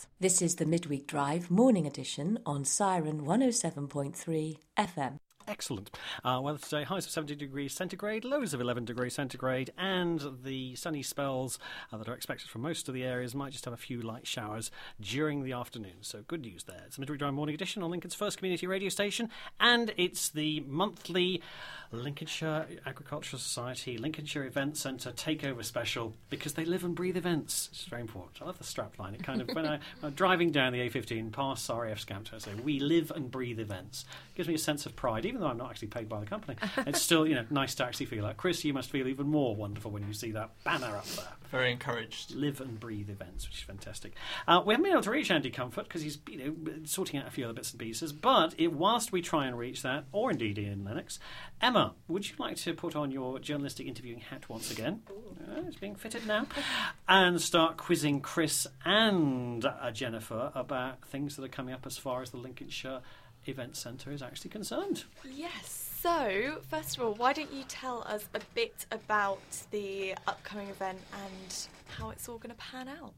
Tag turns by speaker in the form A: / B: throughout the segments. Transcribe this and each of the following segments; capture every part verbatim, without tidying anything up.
A: Events.
B: This is the Midweek Drive morning edition on Siren one oh seven point three F M.
C: Excellent. Uh, weather today, highs of seventy degrees centigrade, lows of eleven degrees centigrade, and the sunny spells uh, that are expected from most of the areas might just have a few light showers during the afternoon. So good news there. It's the Midweek Drive morning edition on Lincoln's first community radio station, and it's the monthly Lincolnshire Agricultural Society Lincolnshire Event Centre takeover special, because they live and breathe events. It's very important. I love the strapline. It kind of, when I, I'm driving down the A fifteen past R A F Scampton, I say, we live and breathe events. It gives me a sense of pride, even though I'm not actually paid by the company. It's still, you know, nice to actually feel like, Chris, you must feel even more wonderful when you see that banner up there.
D: Very encouraged.
C: Live and breathe events, which is fantastic. Uh, we haven't been able to reach Andy Comfort because he's, you know, sorting out a few other bits and pieces. But it, whilst we try and reach that, or indeed Ian Lennox, Emma, would you like to put on your journalistic interviewing hat once again? Uh, it's being fitted now. And start quizzing Chris and uh, Jennifer about things that are coming up as far as the Lincolnshire Event Centre is actually concerned.
A: Yes. So, first of all, why don't you tell us a bit about the upcoming event and how it's all going to pan out?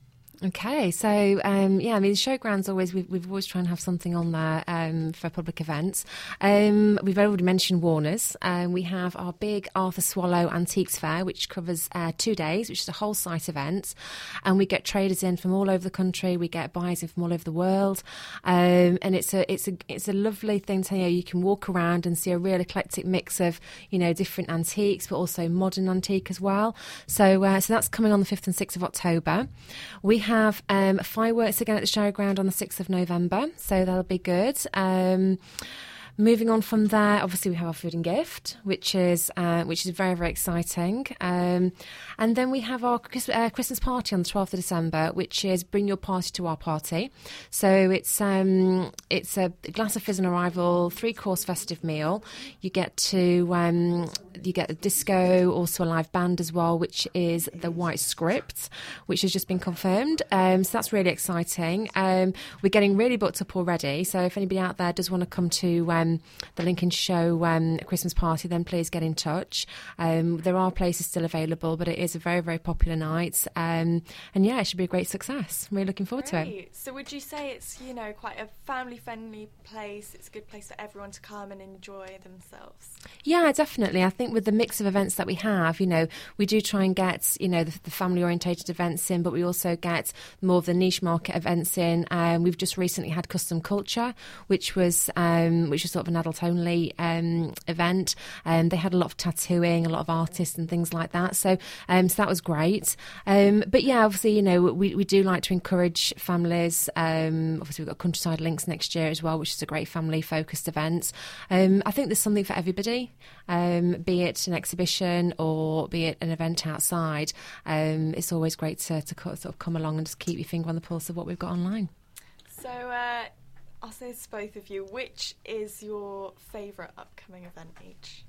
E: Okay, so um, yeah, I mean, the showgrounds always we've, we've always tried and have something on there um, for public events. Um, we've already mentioned Warner's. Um, we have our big Arthur Swallow Antiques Fair, which covers uh, two days, which is a whole site event, and we get traders in from all over the country. We get buyers in from all over the world, um, and it's a it's a it's a lovely thing to, you know, you can walk around and see a real eclectic mix of, you know, different antiques, but also modern antique as well. So uh, so that's coming on the fifth and sixth of October. We have have um, fireworks again at the showground on the sixth of November, so that'll be good. Um, moving on from there, obviously we have our food and gift, which is uh, which is very, very exciting. Um, and then we have our Chris- uh, Christmas party on the twelfth of December, which is Bring Your Party to Our Party. So it's um, it's a glass of fizz on arrival, three-course festive meal. You get to um, you get a disco, also a live band as well, which is the White Script, which has just been confirmed. Um, so that's really exciting. Um, we're getting really booked up already. So if anybody out there does want to come to um, the Lincoln Show um, Christmas party, then please get in touch. Um, there are places still available, but it is a very, very popular night. Um, and yeah, it should be a great success. I'm really looking forward
A: Great.
E: to it.
A: So would you say it's, you know, quite a family-friendly place? It's a good place for everyone to come and enjoy themselves?
E: Yeah, definitely. I think with the mix of events that we have, you know, we do try and get, you know, the, the family-orientated events in, but we also get more of the niche market events in. Um, we've just recently had Custom Culture, which was um, which was sort of an adult-only um, event. Um, they had a lot of tattooing, a lot of artists and things like that. So, um, so that was great. Um, but yeah, obviously, you know, we, we do like to encourage families. Um, obviously, we've got Countryside Links next year as well, which is a great family-focused event. Um, I think there's something for everybody, um, be it an exhibition or be it an event outside. Um, it's always great to, to sort of come along and just keep your finger on the pulse of what we've got online.
A: So uh, I'll say this to both of you. Which is your favourite upcoming event each?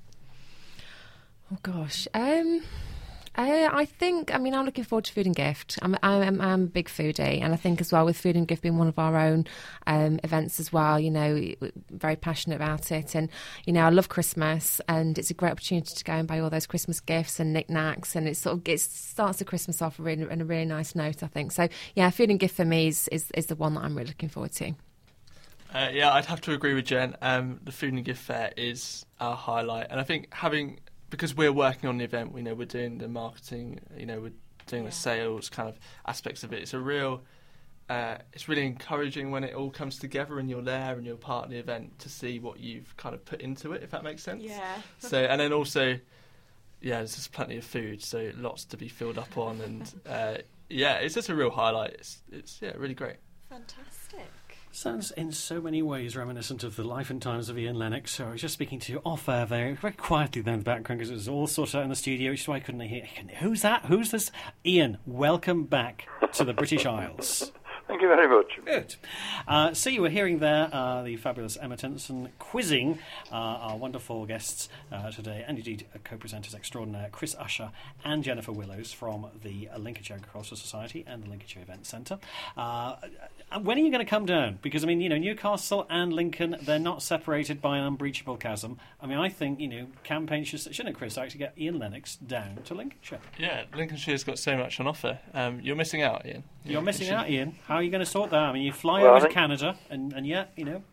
E: Oh, gosh. Um... Uh, I think, I mean, I'm looking forward to Food and Gift. I'm, I'm, I'm a big foodie, and I think as well with Food and Gift being one of our own um, events as well, you know, very passionate about it. And, you know, I love Christmas, and it's a great opportunity to go and buy all those Christmas gifts and knickknacks, and it sort of it starts the Christmas off really, on a really nice note, I think. So, yeah, Food and Gift for me is, is, is the one that I'm really looking forward to.
D: Uh, yeah, I'd have to agree with Jen. Um, the Food and Gift Fair is our highlight, and I think having... because we're working on the event, we know we're doing the marketing, you know, we're doing yeah. the sales kind of aspects of it. It's a real, uh, it's really encouraging when it all comes together and you're there and you're part of the event to see what you've kind of put into it, if that makes sense.
A: Yeah.
D: So, and then also, yeah, there's just plenty of food, so lots to be filled up on, and uh, yeah, it's just a real highlight. It's, it's yeah, really great.
A: Fantastic.
C: Sounds in so many ways reminiscent of the life and times of Ian Lennox. So I was just speaking to you off air there, very quietly there in the background, because it was all sorted out in the studio, which is why I couldn't hear. Who's that? Who's this? Ian, welcome back to the British Isles.
F: Thank you very much.
C: Good. Uh, so you were hearing there uh, the fabulous Emma Tennyson quizzing uh, our wonderful guests uh, today, and indeed uh, co-presenters extraordinaire Chris Usher and Jennifer Willows from the Lincolnshire Agricultural Society and the Lincolnshire Event Centre. Uh, when are you going to come down? Because, I mean, you know, Newcastle and Lincoln, they're not separated by an unbreachable chasm. I mean, I think, you know, campaign should, shouldn't Chris actually get Ian Lennox down to Lincolnshire?
D: Yeah, Lincolnshire's got so much on offer. Um, you're missing out, Ian.
C: You're missing out, Ian. How are you going to sort that? I mean, you fly
F: Well, I
C: over to
F: think-
C: Canada, and, and yet, you know...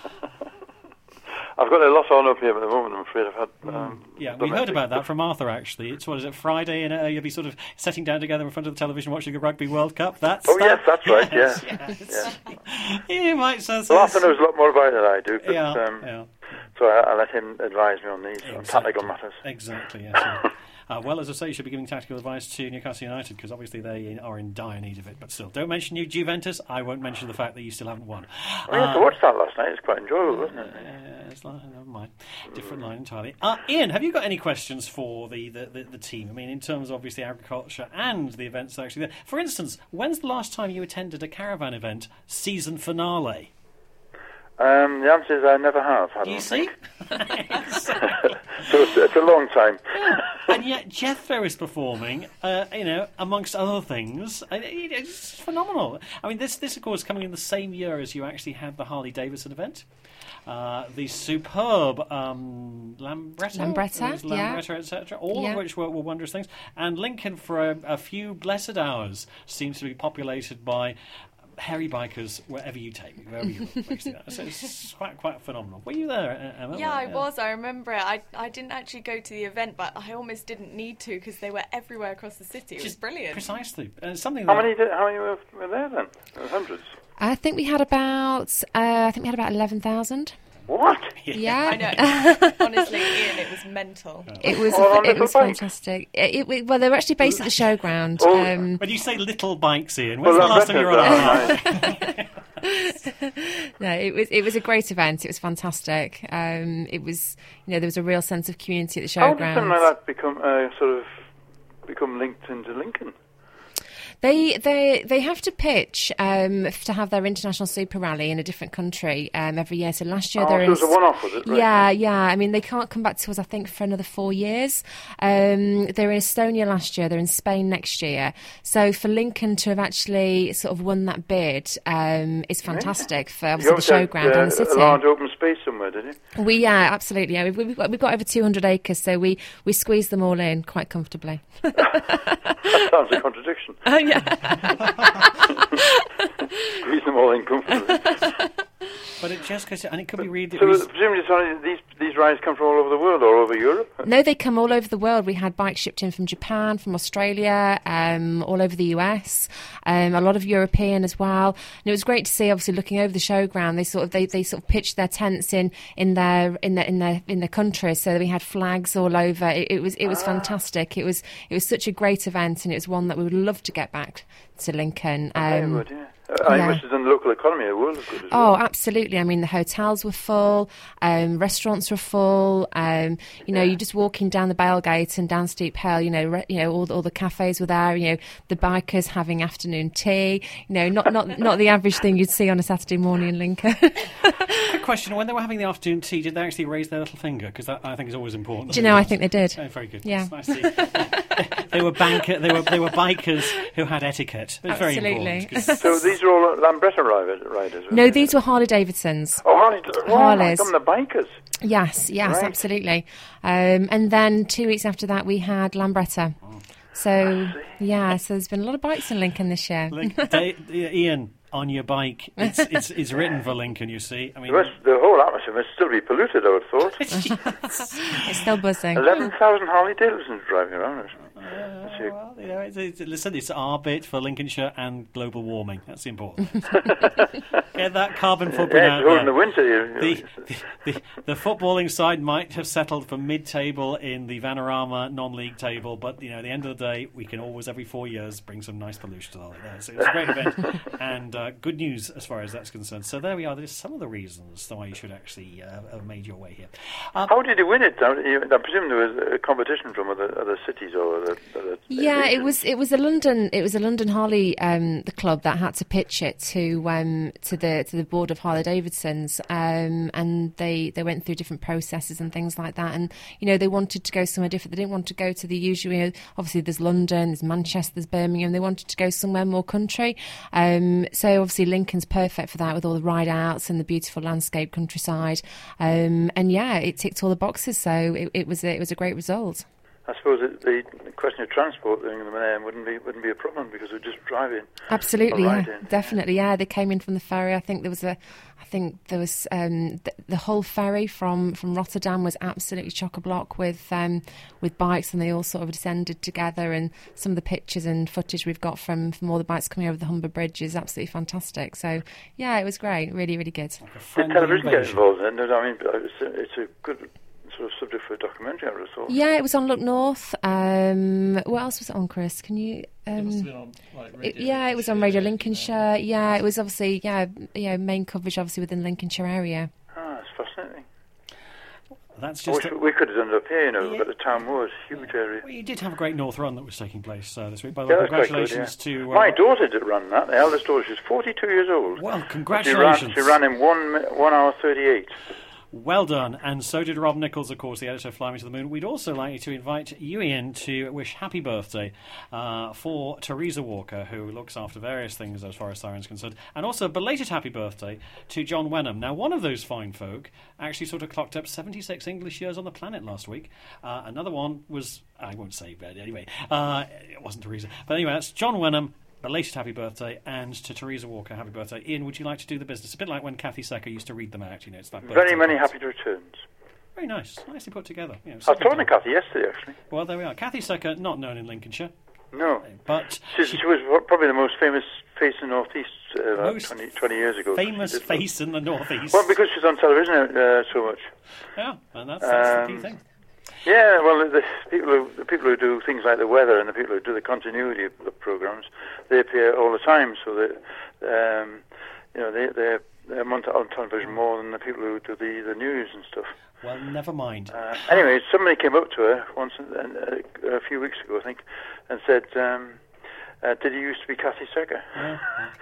F: I've got a lot on up here at the moment, I'm afraid. I've had... Um,
C: Yeah, we heard about that from Arthur, actually. It's, what is it, Friday, and uh, you'll be sort of sitting down together in front of the television watching the Rugby World Cup. That's
F: Oh,
C: that.
F: yes, that's right,
C: Yes,
F: yeah.
C: yes. You might say...
F: Well, Arthur knows a lot more about it than I do, but,
C: Yeah,
F: um,
C: yeah.
F: so I, I let him advise me on these, on tactical matters.
C: Exactly, yes. yeah. Uh, well, as I say, you should be giving tactical advice to Newcastle United, because obviously they are in dire need of it, but still. Don't mention you, Juventus. I won't mention the fact that you still haven't won.
F: I mean, I
C: Uh,
F: watched that last night. It's quite enjoyable, wasn't it?
C: Uh, it's like, never mind. Different line entirely. Uh, Ian, have you got any questions for the, the, the, the team? I mean, in terms of obviously agriculture and the events that are actually there. For instance, when's the last time you attended a caravan event season finale?
F: Um, the answer is I never have. I
C: Do you
F: don't
C: see?
F: think. So it's, it's a long time.
C: And yet Jethro is performing, uh, you know, amongst other things. Uh, It's phenomenal. I mean, this, this, of course, coming in the same year as you actually had the Harley-Davidson event. Uh, the superb um, Lambretta,
E: Lambretta,
C: it was
E: yeah.
C: Lambretta, et cetera, all
E: Yeah.
C: of which were, were wondrous things. And Lincoln, for a, a few blessed hours, seems to be populated by hairy bikers wherever you take me, wherever you look, basically. So it's quite quite phenomenal. Were you there, Emma?
A: Yeah, I was. I remember it. I, I didn't actually go to the event, but I almost didn't need to because they were everywhere across the city. It was
C: Just
A: brilliant.
C: Precisely. Uh, something
F: How
C: that,
F: many, did, how many were, were there then? There were hundreds.
E: I think we had about uh, I think we had about eleven thousand.
F: What?
E: Yeah,
A: I know. Honestly, Ian, it was mental.
E: It was
F: Oh, on
E: it
F: little
E: was
F: bikes?
E: fantastic. It, it, well, they were actually based at the showground.
F: Oh.
E: Um,
C: When you say little bikes, Ian, when's
F: Well,
C: the last time you were on a
F: Lambretta,
C: bike?
E: no, it was it was a great event. It was fantastic. Um, it was you know there was a real sense of community at the
F: How did something
E: showground.
F: like that become uh, sort of become linked into Lincoln?
E: They they they have to pitch um, f- to have their international super rally in a different country um, every year. So last year
F: Oh,
E: they're
F: so
E: in.
F: it was a one-off, was it? Right.
E: Yeah, yeah. I mean, they can't come back to us, I think, for another four years. Um, they were in Estonia last year. They're in Spain next year. So for Lincoln to have actually sort of won that bid um, is fantastic for
F: You
E: obviously the
F: obviously had,
E: showground
F: uh,
E: and the city.
F: a large open space somewhere, did you?
E: We yeah, absolutely. Yeah, we've, we've got we've got over two hundred acres, so we we squeeze them all in quite comfortably.
F: That sounds a contradiction.
E: Oh yeah.
F: Squeeze them all in comfortably.
C: But it just goes, and it could be really.
F: So presumably sorry, these these rides come from all over the world, all over Europe?
E: No, they come all over the world. We had bikes shipped in from Japan, from Australia, um, all over the U S, um, a lot of European as well. And it was great to see. Obviously, looking over the showground, they sort of they, they sort of pitched their tents in in their in their in their in their countries. So we had flags all over. It, it was it was fantastic. It was it was such a great event, and it was one that we would love to get back to Lincoln.
F: I
E: Um,
F: would, yeah. Uh,
E: yeah.
F: I must have done the local economy a world of good as
E: Oh,
F: well.
E: absolutely. I mean, the hotels were full, um, restaurants were full. Um, you know, you're just walking down the Bailgate and down Steep Hill. You know, re- you know, all the, all the cafes were there. You know, the bikers having afternoon tea. You know, not not not the average thing you'd see on a Saturday morning in Lincoln.
C: Quick question: when they were having the afternoon tea, did they actually raise their little finger? Because that I think is always important.
E: Do you know? I think they did.
C: Oh, very good.
E: Yeah.
C: It's nice to see. they were banker. They were they were bikers who had etiquette. It's very
E: Absolutely.
C: important. 'cause-
F: So these are all Lambretta riders, riders were
E: No,
F: they?
E: these were Harley Davidsons.
F: Oh, Harley, oh,
E: Harleys.
F: I'm the bikers.
E: Yes, yes,
F: Right.
E: absolutely. Um, and then two weeks after that, we had Lambretta. So yeah, so there's been a lot of bikes in Lincoln this year.
C: Link, da- Ian, on your bike, it's, it's it's written for Lincoln. You see, I mean,
F: The, rest, the whole atmosphere must still be polluted, I would have thought.
E: It's still buzzing.
F: eleven thousand Harley Davidsons driving around it. That's your-
C: well, you know, it's, it's, listen, it's our bit for Lincolnshire and global warming. That's the important bit. Get that carbon footprint
F: Yeah,
C: out
F: it's holding the
C: there.
F: winter. You,
C: The, the, the, the footballing side might have settled for mid-table in the Vanarama non-league table, but you know, at the end of the day, we can always every four years bring some nice pollution to there. So it's a great event and uh, good news as far as that's concerned. So there we are. There's some of the reasons why you should actually uh, have made your way here. Um,
F: How did you win it? I I presume there was a competition from other other cities or other. other
E: Yeah, it
F: regions.
E: was it was a London it was a London Harley um, the club that had to pitch it to um, to the to the board of Harley Davidsons, um, and they, they went through different processes and things like that. And you know, they wanted to go somewhere different. They didn't want to go to the usual. You know, obviously, there's London, there's Manchester, there's Birmingham. They wanted to go somewhere more country. Um, so obviously, Lincoln's perfect for that with all the ride outs and the beautiful landscape countryside. Um, and yeah, it ticked all the boxes. So it, it was a, it was a great result.
F: I suppose it, the question of transport doing them there wouldn't be wouldn't be a problem because we'd just drive in.
E: Absolutely,
F: Right
E: yeah,
F: in.
E: definitely, yeah. They came in from the ferry. I think there was a, I think there was um, the, the whole ferry from, from Rotterdam was absolutely chock a block with um, with bikes, and they all sort of descended together. And some of the pictures and footage we've got from, from all the bikes coming over the Humber Bridge is absolutely fantastic. So yeah, it was great, really, really good.
C: Like a
F: Did
C: friendly
F: television get
C: invasion.
F: involved in it? I mean, it's a, it's a good sort of subject for a documentary, I would have thought.
E: Yeah, it was on Look North. Um, what else was it on, Chris? Can you?
D: It must have
E: Um,
D: been on, like,
E: it,
D: Radio
E: yeah, it was on Radio
D: Lincolnshire.
E: Lincolnshire. Yeah, it was obviously yeah, yeah, main coverage obviously within the Lincolnshire area.
F: Ah, that's fascinating.
C: That's
F: I
C: just.
F: wish
C: A,
F: we could have done it up here, you know,
C: Yeah.
F: but the town was a huge area.
C: well, you did have a great North Run that was taking place uh, this week. By the way,
F: Yeah, that's quite good,
C: congratulations
F: yeah.
C: to. Uh,
F: My daughter did run that. The eldest daughter, she's forty-two years old.
C: Well,
F: She ran,
C: congratulations.
F: she ran in one mi- one hour thirty-eight.
C: Well done, and so did Rob Nichols, of course, the editor of Fly Me to the Moon. We'd also like to invite you, Ian, to wish happy birthday uh, for Teresa Walker, who looks after various things as far as Siren's concerned, and also a belated happy birthday to John Wenham. Now, one of those fine folk actually sort of clocked up seventy-six English years on the planet last week. Uh, another one was, I won't say, but anyway, uh, it wasn't Teresa. But anyway, that's John Wenham. Belated happy birthday, and to Teresa Walker, happy birthday. Ian, would you like to do the business? A bit like when Kathy Secker used to read them out, you know, it's that
F: Very
C: birthday
F: many
C: cards.
F: happy returns.
C: Very nice, nicely put together. You know,
F: I was
C: something
F: talking to
C: to-
F: Kathy yesterday, actually.
C: Well, there we are. Kathy Secker, not known in Lincolnshire,
F: No.
C: but
F: She,
C: she-
F: she was probably the most famous face in the North East uh, about
C: Most
F: twenty, twenty years ago.
C: famous
F: She did-
C: face in the northeast.
F: Well, because she's on television uh, so much.
C: Yeah, and that's, that's the key
F: Um,
C: thing.
F: Yeah, well, the people who the people who do things like the weather and the people who do the continuity of the programs, they appear all the time. So that um, you know they they're, they're on on television more than the people who do the, the news and stuff.
C: Well, never mind.
F: Uh, anyway, somebody came up to her once and, uh, a few weeks ago, I think, and said, um, uh, "Did you used to be Kathy Secker?"
C: Yeah,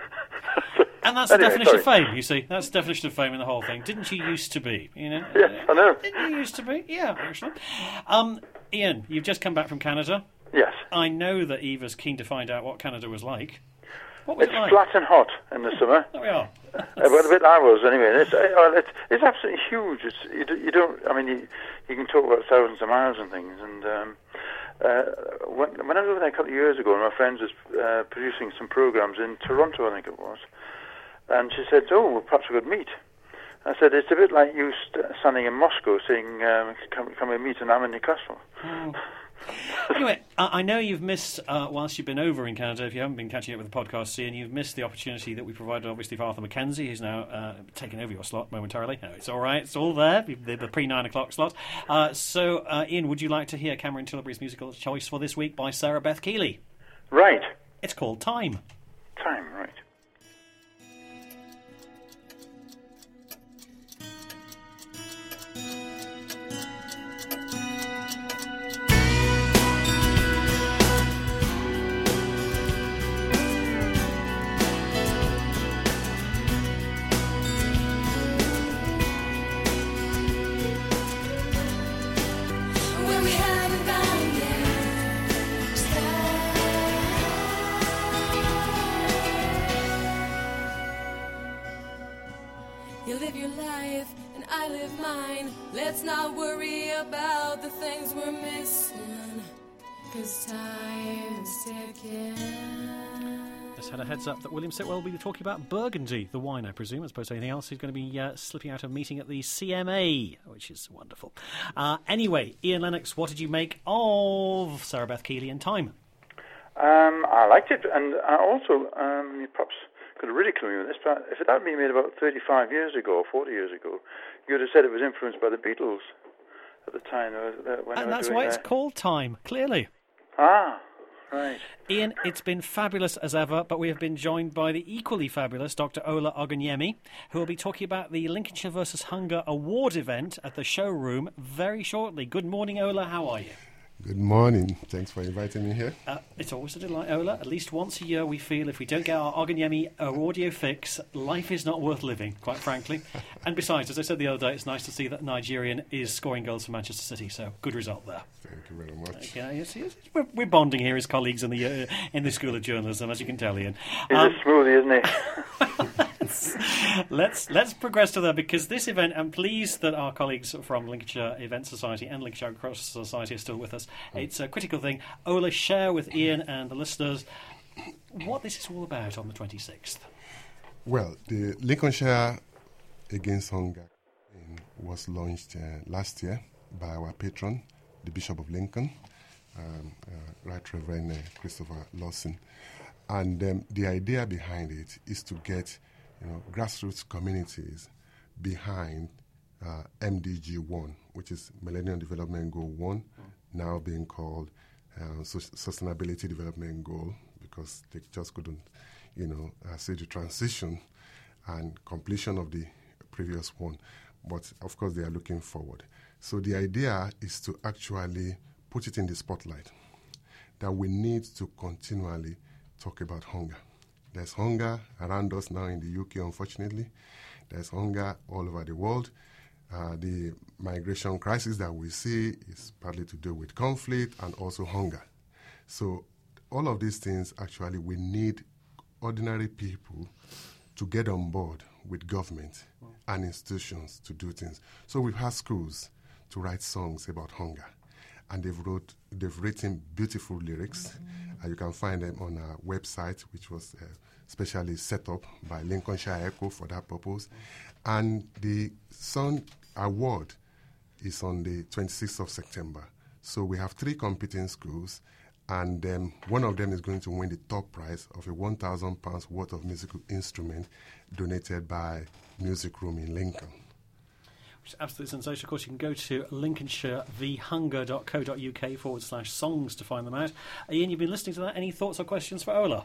C: And that's
F: Anyway,
C: the definition
F: sorry.
C: of fame, you see. That's the definition of fame in the whole thing. Didn't you used to be? You know?
F: Yes, I know.
C: Didn't you used to be? Yeah, actually. Um, Ian, you've just come back from Canada.
F: Yes.
C: I know that Eva's keen to find out what Canada was like. What was
F: It's
C: it like?
F: flat and hot in the summer.
C: There we are.
F: Uh, well, a bit I was anyway. It's, uh, well, it's, it's absolutely huge. It's, you, do- you don't. I mean, you, you can talk about thousands of miles and things. And um, uh, when, when I was over there a couple of years ago, my friend was uh, producing some programs in Toronto, I think it was. And she said, "Oh, well, perhaps we could meet." I said, "It's a bit like you st- standing in Moscow saying, um, come, come and meet, and I'm in Newcastle."
C: Anyway, I I know you've missed, uh, whilst you've been over in Canada, if you haven't been catching up with the podcast, Ian, you've missed the opportunity that we provided, obviously, for Arthur Mackenzie, who's now uh, taken over your slot momentarily. No, it's all right, it's all there, the, the pre-nine o'clock slot. Uh, so, uh, Ian, would you like to hear Cameron Tilbury's musical choice for this week by Sarah Beth Keeley?
F: Right.
C: It's called Time.
F: Time, right.
G: When we haven't found yet, you live your life and I live mine. Let's not worry about the things we're missing, 'cause time's ticking.
C: Just had a heads up that William Sitwell will be talking about Burgundy, the wine, I presume, as opposed to anything else. He's going to be uh, slipping out of a meeting at the C M A, which is wonderful. Uh, anyway, Ian Lennox, what did you make of Sarah Beth Keeley and Time?
F: Um, I liked it, and I also, um, you perhaps could have ridiculed me with this, but if it had been made about thirty-five years ago or forty years ago, you would have said it was influenced by the Beatles at the time. Uh, when they
C: And
F: were
C: that's
F: doing
C: why it's
F: their-
C: called Time, clearly.
F: Ah, right.
C: Ian, it's been fabulous as ever, but we have been joined by the equally fabulous Doctor Ola Oguniemi, who will be talking about the Lincolnshire versus Hunger Award event at the showroom very shortly. Good morning, Ola. How are you?
H: Good morning. Thanks for inviting me here.
C: Uh, it's always a delight, Ola. At least once a year we feel if we don't get our Oguniemi audio fix, life is not worth living, quite frankly. And besides, as I said the other day, it's nice to see that Nigerian is scoring goals for Manchester City, so good result there.
H: Thank you very much.
C: Yeah, yes, yes. We're, we're bonding here as colleagues in the uh, in the School of Journalism, as you can tell, Ian.
F: He's
C: Um,
F: a smoothie, isn't he?
C: let's let's progress to that, because this event, I'm pleased that our colleagues from Lincolnshire Event Society and Lincolnshire Cross Society are still with us. It's a critical thing. Ola, share with Ian and the listeners what this is all about on the twenty-sixth.
H: Well, the Lincolnshire Against Hunger was launched uh, last year by our patron, the Bishop of Lincoln, um, uh, Right Reverend uh, Christopher Lawson. And um, the idea behind it is to get, you know, grassroots communities behind uh, M D G one, which is Millennium Development Goal one, mm. now being called uh, Sustainability Development Goal, because they just couldn't, you know, uh, see the transition and completion of the previous one. But, of course, they are looking forward. So the idea is to actually put it in the spotlight, that we need to continually talk about hunger. There's hunger around us now in the U K, unfortunately. There's hunger all over the world. Uh, the migration crisis that we see is partly to do with conflict and also hunger. So all of these things, actually, we need ordinary people to get on board with government and institutions to do things. So we've had schools to write songs about hunger, and they've wrote they've written beautiful lyrics. Mm-hmm. Uh, you can find them on our website, which was uh, specially set up by Lincolnshire Echo for that purpose. Mm-hmm. And the Song Award is on the twenty-sixth of September. So we have three competing schools, and um, one of them is going to win the top prize of a one thousand pounds worth of musical instrument donated by Music Room in Lincoln.
C: Which is absolutely sensational. Of course, you can go to lincolnshire v hunger dot co dot uk forward slash songs to find them out. Ian, you've been listening to that. Any thoughts or questions for Ola?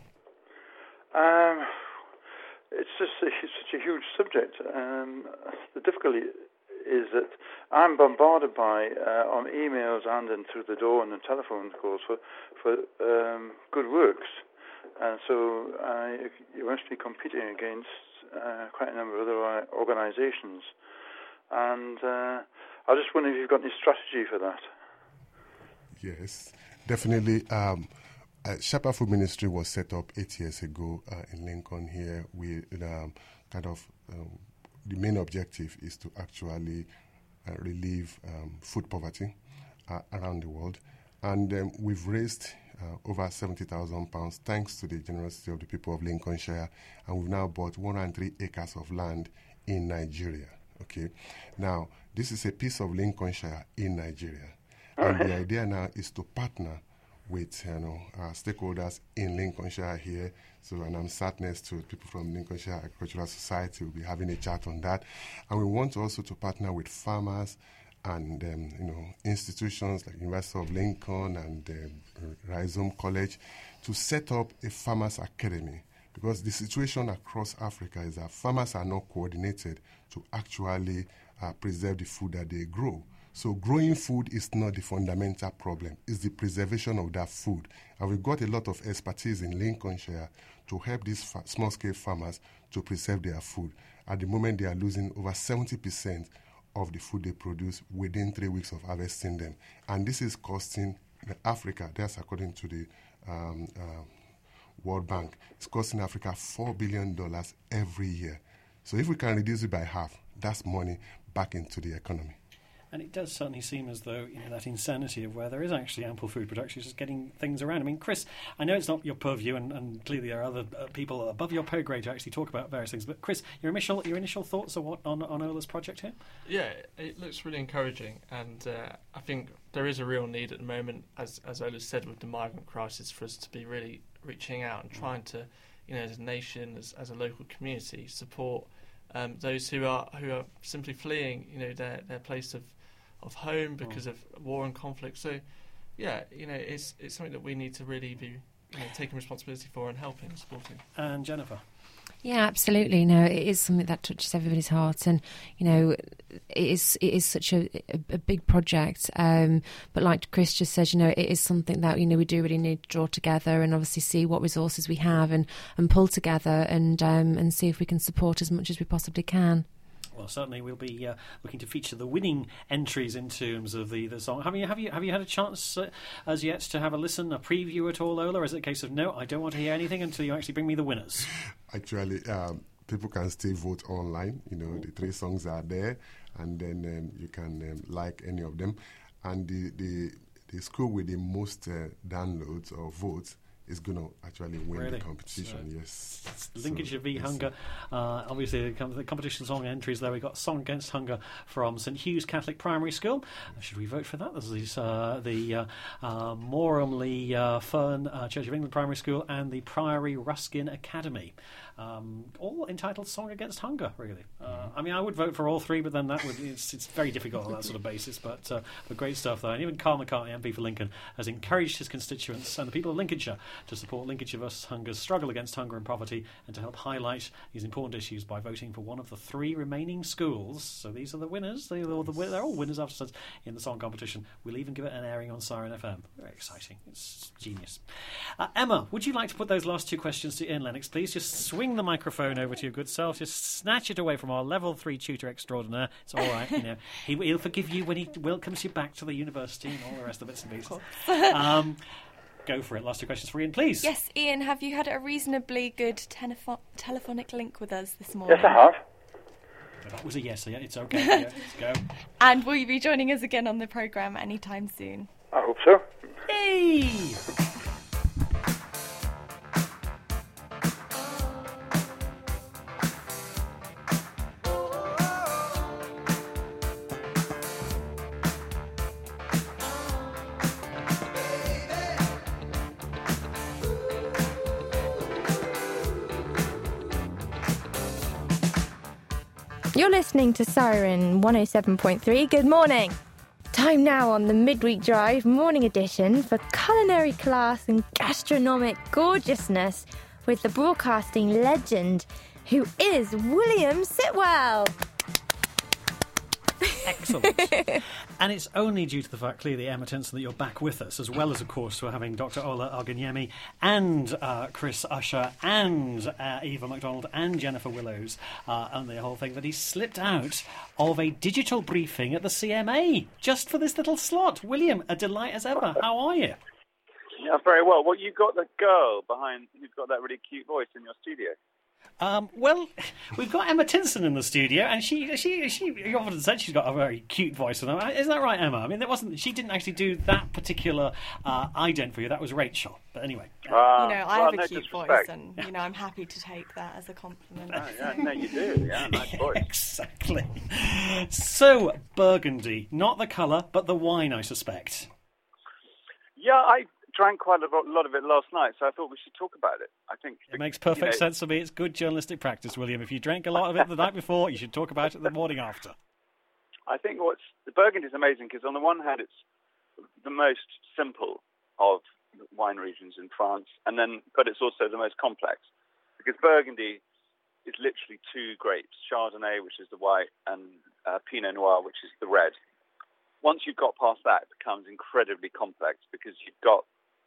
F: Um, it's just a, it's such a huge subject. Um, the difficulty is that I'm bombarded by uh, on emails and in through the door and the telephone calls for for um, good works, and so I you must be competing against uh, quite a number of other organisations, and uh, I just wonder if you've got any strategy for that.
H: Yes, definitely. Um, uh, Shepherd Food Ministry was set up eight years ago uh, in Lincoln here. We um, kind of um, the main objective is to actually uh, relieve um, food poverty uh, around the world. And um, we've raised uh, over seventy thousand pounds thanks to the generosity of the people of Lincolnshire. And we've now bought one hundred three acres of land in Nigeria. Okay. Now, this is a piece of Lincolnshire in Nigeria. And the idea now is to partner with, you know, our stakeholders in Lincolnshire here. So, and I'm sat next to people from Lincolnshire Agricultural Society. We'll be having a chat on that. And we want also to partner with farmers and, um, you know, institutions like University of Lincoln and um, Rhizome College to set up a farmers academy. Because the situation across Africa is that farmers are not coordinated to actually uh, preserve the food that they grow. So growing food is not the fundamental problem. It's the preservation of that food. And we've got a lot of expertise in Lincolnshire to help these fa- small-scale farmers to preserve their food. At the moment, they are losing over seventy percent of the food they produce within three weeks of harvesting them. And this is costing Africa, that's according to the um, uh, World Bank, it's costing Africa four billion dollars every year. So if we can reduce it by half, that's money back into the economy.
C: And it does certainly seem as though, you know, that insanity of where there is actually ample food production is just getting things around. I mean, Chris, I know it's not your purview, and, and clearly there are other uh, people above your pay grade to actually talk about various things. But Chris, your initial your initial thoughts on what on, on Ola's project here?
D: Yeah, it looks really encouraging, and uh, I think there is a real need at the moment, as as Ola said, with the migrant crisis, for us to be really reaching out and trying to, you know, as a nation, as as a local community, support um, those who are who are simply fleeing, you know, their their place of of home because of war and conflict. So, yeah, you know, it's it's something that we need to really be, you know, taking responsibility for and helping and supporting.
C: And Jennifer?
E: Yeah, absolutely. No, it is something that touches everybody's heart, and you know, it is it is such a, a, a big project. Um, but like Chris just said, you know, it is something that, you know, we do really need to draw together and obviously see what resources we have and, and pull together and um, and see if we can support as much as we possibly can.
C: Well, certainly we'll be uh, looking to feature the winning entries in terms of the, the song. Have you have you have you had a chance uh, as yet to have a listen, a preview at all, Ola? Or is it a case of no, I don't want to hear anything until you actually bring me the winners?
H: Actually, um, people can still vote online. You know, the three songs are there, and then um, you can um, like any of them. And the the, the school with the most uh, downloads or votes is going to actually win
C: Really?
H: the competition.
C: So
H: yes.
C: Lincolnshire
H: So,
C: v
H: yes,
C: Hunger. Uh, obviously, the, com- the competition song entries there. We've got Song Against Hunger from St Hugh's Catholic Primary School. Uh, should we vote for that? This is uh, the uh, uh, Moramley uh, Fern uh, Church of England Primary School and the Priory Ruskin Academy. Um, all entitled Song Against Hunger, really. Uh, I mean, I would vote for all three, but then that would it's, it's very difficult on that sort of basis. But, uh, but great stuff, though. And even Carl McCartney, M P for Lincoln, has encouraged his constituents and the people of Lincolnshire to support Lincolnshire versus Hunger's struggle against hunger and poverty and to help highlight these important issues by voting for one of the three remaining schools. So these are the winners. They are all the, they're all winners after such in the song competition. We'll even give it an airing on Siren F M. Very exciting. It's genius. Uh, Emma, would you like to put those last two questions to Ian Lennox, please? Just swing the microphone over to your good self. Just snatch it away from our level three tutor extraordinaire. It's all right. You know, he, he'll forgive you when he welcomes you back to the university and all the rest of bits and pieces. Um, go for it. Last two questions for Ian, please.
A: Yes, Ian, have you had a reasonably good tenefo- telephonic link with us this morning?
F: Yes, I have.
C: That was a yes. Yeah, it's okay. Yeah, let's go.
A: And will you be joining us again on the programme anytime soon?
F: I hope so.
C: Hey!
I: You're listening to Siren one oh seven point three. Good morning. Time now on the Midweek Drive morning edition for culinary class and gastronomic gorgeousness with the broadcasting legend who is William Sitwell.
C: Excellent. And it's only due to the fact, clearly, Emma Tinson, that you're back with us, as well as, of course, we're having Doctor Ola Oganyemi and uh, Chris Usher and uh, Eva MacDonald and Jennifer Willows uh, and the whole thing, that he slipped out of a digital briefing at the C M A just for this little slot. William, a delight as ever. How are you?
J: Yeah, very well. Well, you've got the girl behind who's got that really cute voice in your studio.
C: Um, well, we've got Emma Tinson in the studio, and she, she, she, you often said she's got a very cute voice. Isn't that right, Emma? I mean, that wasn't. She didn't actually do that particular uh, ident for you. That was Rachel. But anyway,
J: Uh,
A: you know, I
J: well,
A: have a
J: no
A: cute
J: disrespect.
A: voice, and you know, I'm happy to take that as a compliment.
J: Oh, yeah, no, you do. Yeah, nice voice.
C: Exactly. So, Burgundy, not the colour, but the wine, I suspect.
J: Yeah, I drank quite a lot, lot of it last night, so I thought we should talk about it. I think
C: It makes perfect
J: you know,
C: sense to me. It's good journalistic practice, William. If you drank a lot of it the night before, you should talk about it the morning after.
J: I think what's the Burgundy is amazing because on the one hand, it's the most simple of wine regions in France, and then but it's also the most complex because Burgundy is literally two grapes: Chardonnay, which is the white, and uh, Pinot Noir, which is the red. Once you've got past that, it becomes incredibly complex because you've got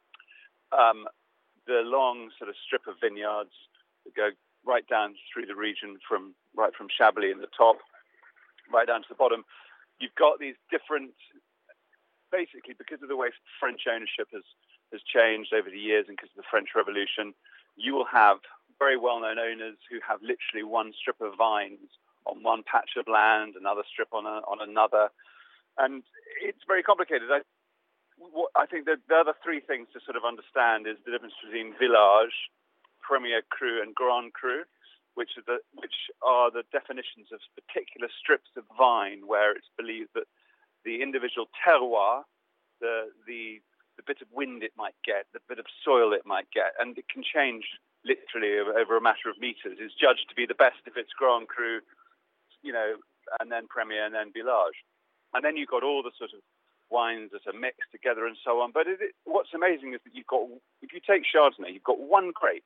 J: um, the long sort of strip of vineyards that go right down through the region, from right from Chablis in the top, right down to the bottom. You've got these different, basically because of the way French ownership has, has changed over the years and because of the French Revolution, you will have very well-known owners who have literally one strip of vines on one patch of land, another strip on a, on another, and it's very complicated. I, what, I think that the other three things to sort of understand is the difference between village, Premier Cru, and Grand Cru, which are the which are the definitions of particular strips of vine where it's believed that the individual terroir, the the the bit of wind it might get, the bit of soil it might get, and it can change literally over, over a matter of meters, is judged to be the best if it's Grand Cru, you know, and then Premier and then Village. And then you've got all the sort of wines that are mixed together and so on. But it, it, what's amazing is that you've got, if you take Chardonnay, you've got one grape,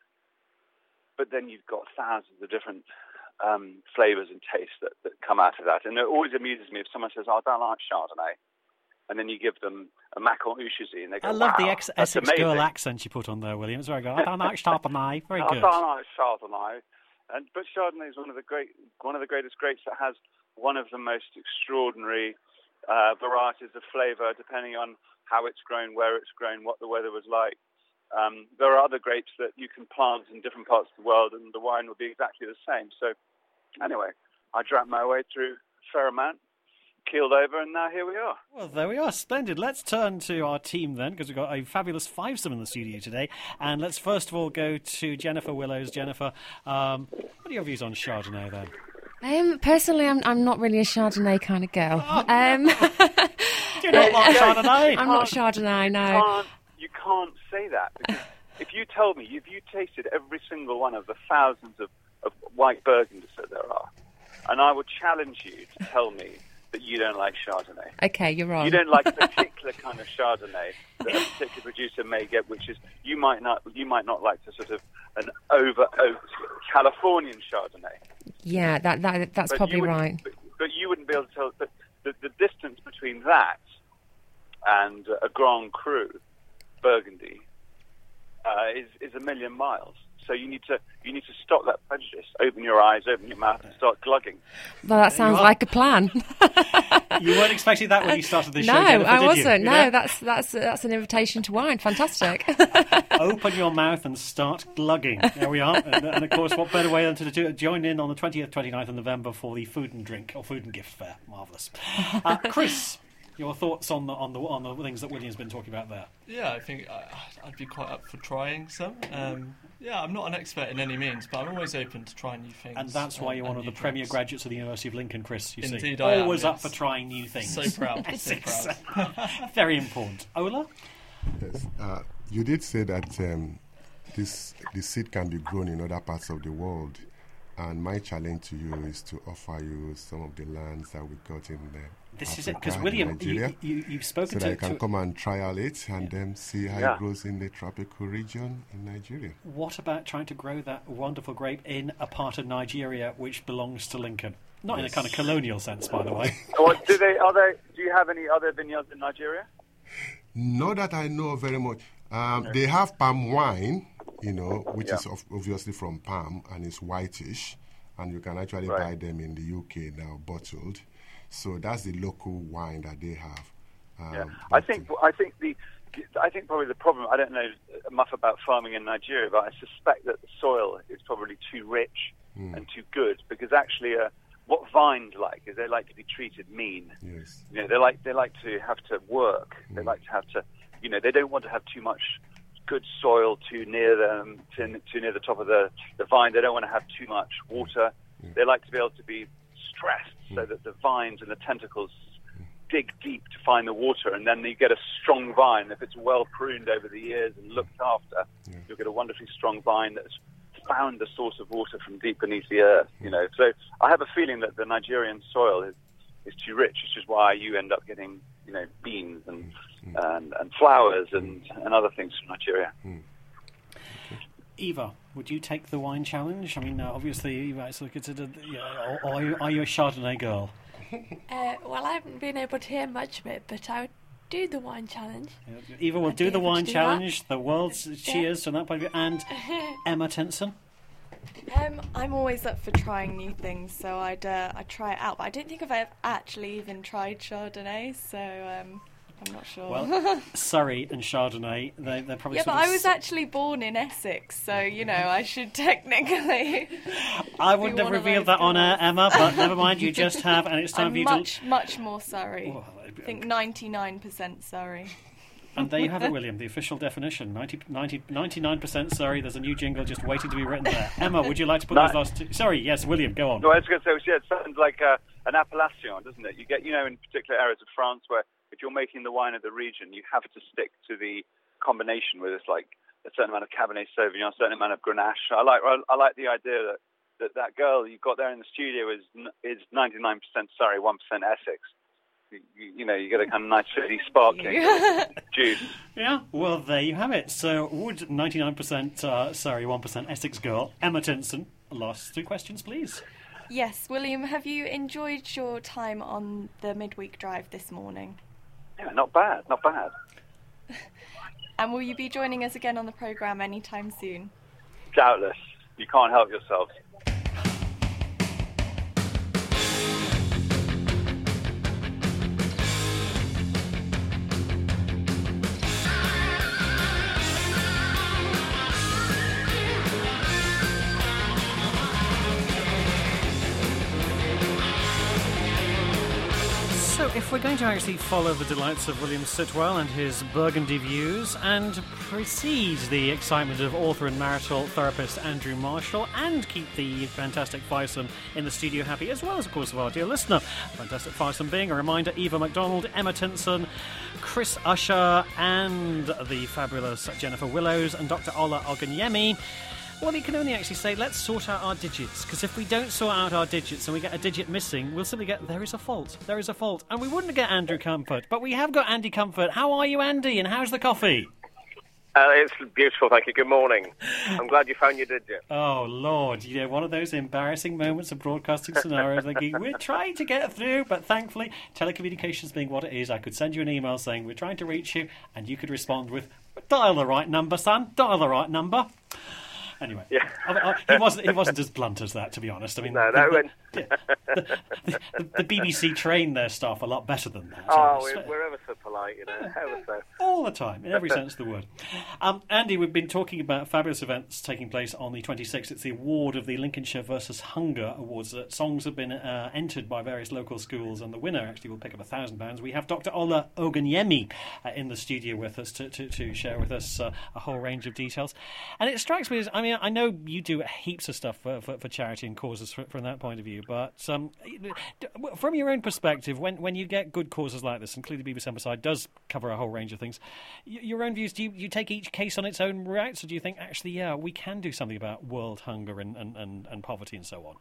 J: but then you've got thousands of different um, flavours and tastes that, that come out of that. And it always amuses me if someone says, oh, I don't like Chardonnay. And then you give them a Macon Ushezi and they go,
C: I love
J: wow,
C: the ex-
J: that's
C: Essex
J: amazing.
C: girl accent you put on there, William. It's very good. I don't like Chardonnay. Very
J: I
C: good.
J: don't like Chardonnay. And, but Chardonnay is one of the great, one of the greatest grapes that has one of the most extraordinary uh, varieties of flavour, depending on how it's grown, where it's grown, what the weather was like. Um, there are other grapes that you can plant in different parts of the world, and the wine will be exactly the same. So, anyway, I drank my way through a fair amount, keeled over, and now here we are.
C: Well, there we are. Splendid. Let's turn to our team then, because we've got a fabulous fivesome in the studio today. And let's first of all go to Jennifer Willows. Jennifer, um, what are your views on Chardonnay then?
E: Um, personally, I'm I'm not really a Chardonnay kind of girl.
C: Oh,
E: um,
C: do you not like Chardonnay?
E: I'm not Chardonnay, no.
J: You can't, you can't say that. Because if you told me, if you tasted every single one of the thousands of, of white Burgundies that there are, and I would challenge you to tell me that you don't like Chardonnay.
E: Okay, you're wrong.
J: You don't like a particular kind of Chardonnay that a particular producer may get, which is you might not you might not like the sort of an over oaked Californian Chardonnay.
E: Yeah, that that that's
J: But
E: probably
J: you wouldn't-
E: right.
J: But, but you wouldn't be able to tell. But the, the distance between that and a Grand Cru Burgundy uh, is is a million miles. So you need to you need to stop that prejudice. Open your eyes, open your mouth, and start glugging.
E: Well, that sounds
C: are.
E: like a plan.
C: You weren't expecting that when you started the show,
E: No,
C: Jennifer,
E: I
C: did you?
E: wasn't.
C: You
E: No,
C: know?
E: that's that's that's an invitation to wine. Fantastic.
C: Open your mouth and start glugging. There we are. And, and of course, what better way than to do, join in on the twentieth, twenty-ninth of November for the food and drink or food and gift fair. Marvellous. Uh, Chris, your thoughts on the on the on the things that William's been talking about there?
D: Yeah, I think I, I'd be quite up for trying some. Um, yeah, I'm not an expert in any means, but I'm always open to trying new things.
C: And that's why you're
D: and
C: one of the
D: new
C: premier
D: drinks.
C: graduates of the University of Lincoln, Chris. You
D: Indeed,
C: see,
D: I am,
C: always up
D: yes.
C: for trying new things.
D: So proud, so
C: Essex.
D: proud.
C: Very important. Ola?
H: Yes. Uh, you did say that um, this the seed can be grown in other parts of the world, and my challenge to you is to offer you some of the lands that we got in there.
C: This is it,
H: Africa,
C: because
H: in
C: William,
H: Nigeria,
C: you, you, you've spoken
H: so
C: to...
H: that you can
C: to
H: come and trial it and then see how
J: Yeah.
H: it grows in the tropical region in Nigeria.
C: what about trying to grow that wonderful grape in a part of Nigeria which belongs to Lincoln? Not in a
H: Yes.
C: kind of colonial sense, by the way.
J: Or do they? Are they? Do you have any other vineyards in Nigeria?
H: Not that I know very much. Um, They have palm wine, you know, which
J: Yeah.
H: is of- obviously from palm and it's whitish, and you can actually
J: Right.
H: buy them in the U K now bottled. So that's the local wine that they have. Um,
J: Yeah, I
H: but-
J: think I think the I think probably the problem. I don't know enough about farming in Nigeria, but I suspect that the soil is probably too rich
H: Mm.
J: and too good because actually, uh, what vines like is they like to be treated mean.
H: Yes.
J: You know, they like they like to have to work. They
H: Mm.
J: like to have to, you know, they don't want to have too much good soil too near them, too, too near the top of the, the vine. They don't want to have too much water.
H: Mm.
J: They like to be able to be stressed so that the vines and the tentacles dig deep to find the water, and then you get a strong vine. If it's well pruned over the years and looked after,
H: Yeah.
J: you'll get a wonderfully strong vine that's found the source of water from deep beneath the earth. You know, so I have a feeling that the Nigerian soil is is too rich, which is why you end up getting, you know, beans and and, and flowers and, and other things from Nigeria.
C: Eva, would you take the wine challenge? I mean, uh, obviously, Eva is considered... Yeah, or, or are, you, are you a Chardonnay girl?
G: Uh, well, I haven't been able to hear much of it, but I would do the wine challenge.
C: Eva will
G: I'd
C: do
G: be
C: the
G: able to
C: wine
G: do that.
C: challenge, the world's cheers from that point of view, and Emma Tenson.
A: Um, I'm always up for trying new things, so I'd uh, I'd try it out. But I don't think I've ever actually even tried Chardonnay, so um, I'm not sure.
C: Well, Surrey and Chardonnay, they, they're probably
A: yeah,
C: sort
A: but
C: of
A: I was actually born in Essex, so you know I should technically.
C: I wouldn't
A: be
C: have
A: one of
C: revealed
A: those
C: that on air,
A: girls.
C: Emma, but never mind, you just have, and it's time
A: I'm
C: for you
A: much much more Surrey.
C: Oh,
A: I think ninety-nine percent Surrey.
C: to... And there you have it, William, the official definition. ninety, ninety, ninety-nine percent Surrey, there's a new jingle just waiting to be written there. Emma, would you like to put
J: No.
C: those last two... Sorry, yes, William, go on.
J: No, I was going to say, yeah, it sounds like uh, an appellation, doesn't it? You get, you know, in particular areas of France where if you're making the wine of the region, you have to stick to the combination where it's like a certain amount of Cabernet Sauvignon, a certain amount of Grenache. I like, I like the idea that that, that girl you got there in the studio is is ninety-nine percent Surrey, one percent Essex. You, you know, you get a kind of nice, fizzy, sparkling juice.
C: Yeah, well, there you have it. So, would ninety-nine percent, uh, sorry, one percent Essex girl, Emma Tenson, last two questions, please.
A: Yes, William, have you enjoyed your time on the midweek drive this morning?
J: Yeah, not bad, not bad.
A: And will you be joining us again on the programme anytime soon?
J: Doubtless. You can't help yourselves.
C: if we're going to actually follow the delights of William Sitwell and his Burgundy views and precede the excitement of author and marital therapist Andrew Marshall and keep the fantastic Fison in the studio happy, as well as, of course, of our dear listener, fantastic Fison being a reminder, Eva MacDonald, Emma Tinson, Chris Usher and the fabulous Jennifer Willows and Doctor Ola Oganyemi. Well, you can only actually say, let's sort out our digits, because if we don't sort out our digits and we get a digit missing, we'll simply get, there is a fault, there is a fault. And we wouldn't get Andrew Comfort, but we have got Andy Comfort. How are you, Andy, and how's the coffee?
K: Uh, it's beautiful, thank you. Good morning. I'm glad you found your digit.
C: Oh, Lord. You know, one of those embarrassing moments of broadcasting scenarios, thinking, we're trying to get through, but thankfully, telecommunications being what it is, I could send you an email saying, we're trying to reach you, and you could respond with, dial the right number, son, dial the right number. Anyway,
K: yeah.
C: I, I, he wasn't. He wasn't as blunt as that, to be honest. I mean,
K: no, that
C: the,
K: went...
C: the, the, the, the B B C train their staff a lot better than that.
K: Oh,
C: you know,
K: we're, we're ever so polite, you know, ever so.
C: All the time, in every sense of the word. Um, Andy, we've been talking about fabulous events taking place on the twenty-sixth. It's the award of the Lincolnshire versus Hunger Awards. Uh, songs have been uh, entered by various local schools, and the winner actually will pick up a thousand pounds. We have Doctor Ola Oganyemi uh, in the studio with us to, to, to share with us uh, a whole range of details. And it strikes me as, I mean, I know you do heaps of stuff for, for, for charity and causes from, from that point of view, but um, from your own perspective, when, when you get good causes like this, and clearly B B C Humberside does cover a whole range of things, your own views, do you, you take each case on its own routes, or do you think, actually, yeah, we can do something about world hunger and, and, and, and poverty and so on?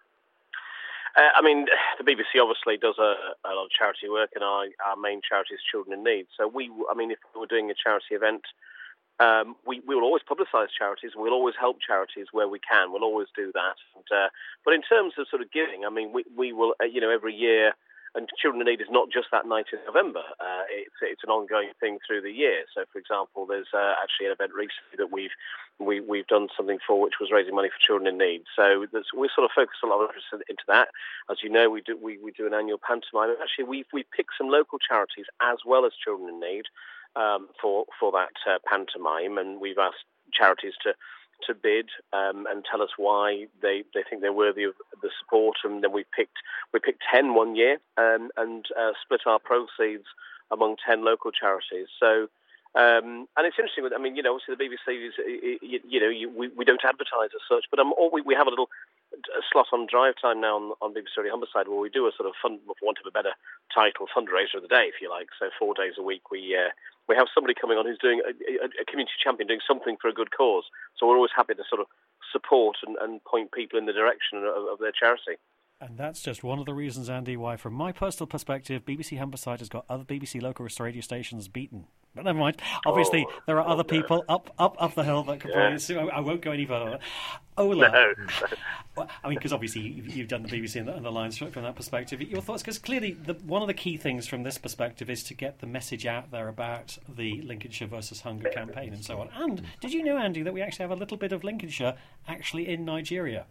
K: Uh, I mean, the B B C obviously does a, a lot of charity work, and our, our main charity is Children in Need. So we, I mean, if we were doing a charity event, Um, we, we will always publicise charities, and we'll always help charities where we can. We'll always do that. And, uh, but in terms of sort of giving, I mean, we, we will, uh, you know, every year, and Children in Need is not just that night in November. Uh, it's it's an ongoing thing through the year. So, for example, there's uh, actually an event recently that we've we, we've done something for, which was raising money for Children in Need. So we sort of focus a lot of interest into that. As you know, we do we, we do an annual pantomime. Actually, we we pick some local charities as well as Children in Need. Um, for for that uh, pantomime, and we've asked charities to to bid um, and tell us why they, they think they're worthy of the support, and then we picked we picked ten one year um, and uh, split our proceeds among ten local charities. So. Um, and it's interesting. I mean, you know, obviously the B B C is, you, you know, you, we, we don't advertise as such, but um, or we, we have a little a slot on Drive Time now on, on B B C Radio Humberside where we do a sort of fund, for want of a better title, fundraiser of the day, if you like. So four days a week we uh, we have somebody coming on who's doing a, a, a community champion doing something for a good cause. So we're always happy to sort of support and, and point people in the direction of, of their charity.
C: And that's just one of the reasons, Andy, why, from my personal perspective, B B C Humberside has got other B B C local radio stations beaten. But never mind. Obviously, oh, there are other oh, people no. up, up, up the hill that could probably... Yeah. I, I won't go any further. Ola. No. I mean, because obviously you've, you've done the B B C and the, and the Lions from, from that perspective. Your thoughts? Because clearly the, one of the key things from this perspective is to get the message out there about the Lincolnshire versus Hunger campaign and so on. And did you know, Andy, that we actually have a little bit of Lincolnshire actually in Nigeria?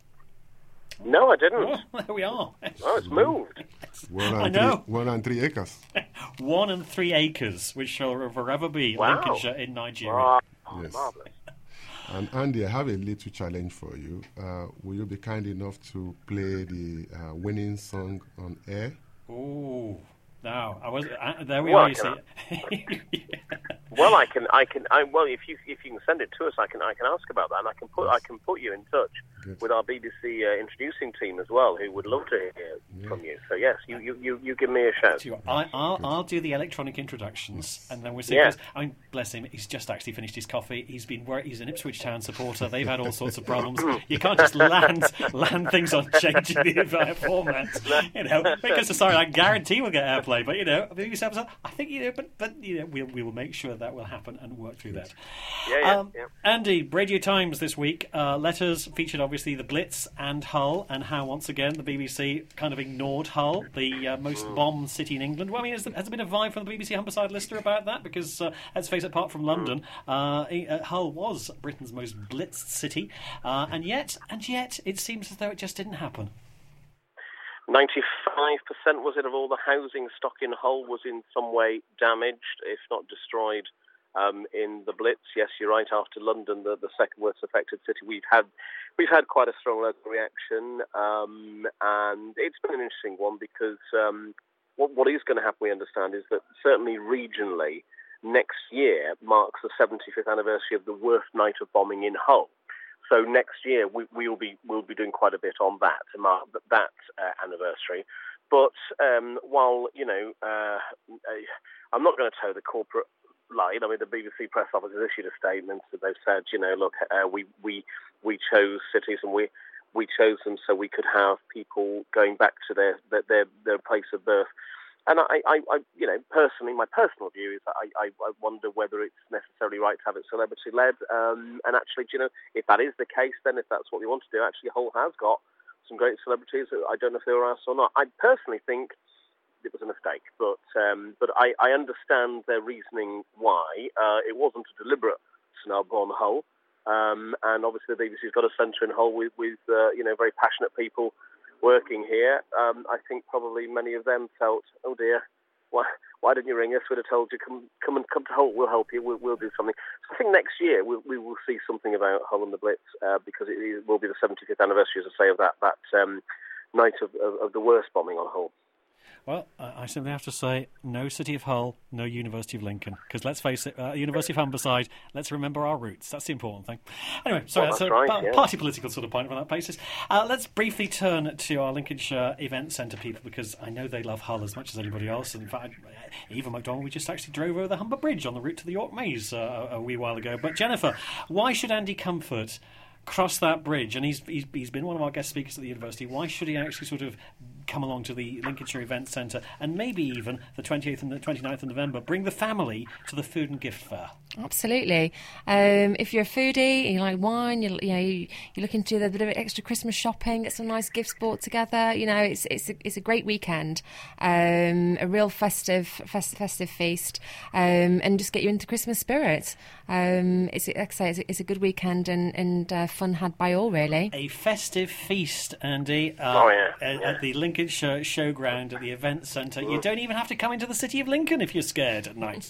K: No, I didn't.
C: Oh, there we are.
K: Oh, it's moved.
H: One
C: I
H: and
C: know.
H: Three, one and three acres.
C: One and three acres, which shall forever be
K: wow.
C: Lincolnshire in Nigeria.
K: Oh,
H: yes.
K: Marvellous.
H: And Andy, I have a little challenge for you. Uh, will you be kind enough to play the uh, winning song on air?
C: Oh, no, I was. Uh, there we
K: well,
C: are. You see.
K: Well, I can, I can, I, well, if you if you can send it to us, I can, I can ask about that, and I can put, yes. I can put you in touch Good. with our B B C uh, introducing team as well, who would love to hear yeah. from you. So yes, you, you, you, you give me a shout.
C: I, I'll, I'll do the electronic introductions, and then we'll see.
K: Yeah.
C: I mean, bless him, he's just actually finished his coffee. He's been worried. He's an Ipswich Town supporter. They've had all sorts of problems. You can't just land land things on changing the entire format, you know. Because sorry, I guarantee we'll get airplay, but you know, I think you know, but but you know, we we will make sure that will happen and work through that.
K: Yeah, yeah,
C: um,
K: yeah.
C: Andy, Radio Times this week. Uh, letters featured obviously the Blitz and Hull, and how once again the B B C kind of ignored Hull, the uh, most bombed city in England. Well, I mean, has there, has there been a vibe from the B B C Humberside listener about that? Because uh, let's face it, apart from London, uh, uh, Hull was Britain's most blitzed city, uh, and yet, and yet, it seems as though it just didn't happen.
K: ninety-five percent was it of all the housing stock in Hull was in some way damaged, if not destroyed. Um, in the Blitz, yes, you're right. After London, the, the second worst affected city, we've had we've had quite a strong local reaction, um, and it's been an interesting one because um, what, what is going to happen, we understand, is that certainly regionally, next year marks the seventy-fifth anniversary of the worst night of bombing in Hull. So next year we will be we'll be doing quite a bit on that to mark that uh, anniversary. But um, while you know, uh, I'm not going to toe the corporate line. I mean, the B B C press office has issued a statement that they've said, you know, look, uh, we we we chose cities and we we chose them so we could have people going back to their their their place of birth. And I, I, I, you know, personally, my personal view is that I, I, I wonder whether it's necessarily right to have it celebrity-led. Um, and actually, you know, if that is the case, then if that's what we want to do, actually, Hull has got some great celebrities. I don't know if they were asked or not. I personally think it was a mistake, but um, but I, I understand their reasoning why. Uh, it wasn't a deliberate snub on Hull. Um, and obviously, the B B C's got a centre in Hull with, with uh, you know, very passionate people working here. um, I think probably many of them felt, oh dear, why why didn't you ring us? We'd have told you, come come and come to Hull, we'll help you, we'll, we'll do something. So I think next year we, we will see something about Hull and the Blitz, uh, because it, it will be the seventy-fifth anniversary, as I say, of that, that um, night of, of, of the worst bombing on Hull.
C: Well, I simply have to say, no City of Hull, no University of Lincoln. Because let's face it, uh, University of Humberside, let's remember our roots. That's the important thing. Anyway, sorry,
K: well,
C: that's,
K: that's
C: a
K: right,
C: pa-
K: yeah.
C: party political sort of point on that basis. Uh, let's briefly turn to our Lincolnshire Event Centre people, because I know they love Hull as much as anybody else. And in fact, Eva McDonald, we just actually drove over the Humber Bridge on the route to the York Maze uh, a wee while ago. But Jennifer, why should Andy Comfort cross that bridge? And he's, he's he's been one of our guest speakers at the university. Why should he actually sort of come along to the Lincolnshire Event Centre and maybe even the twenty-eighth and the twenty-ninth of November, bring the family to the food and gift fair?
E: Absolutely. Um, if you're a foodie and you like wine, you, you know, you, you're looking to do a bit of extra Christmas shopping, get some nice gifts bought together. You know, it's it's a, it's a great weekend, um, a real festive fest, festive feast, um, and just get you into Christmas spirit. Um, it's like I say, it's a, it's a good weekend and and uh, fun had by all, really.
C: A festive feast, Andy. Uh,
K: Oh, yeah.
C: At,
K: Yeah.
C: at the Lincolnshire Showground at the Event Centre. You don't even have to come into the city of Lincoln if you're scared at night.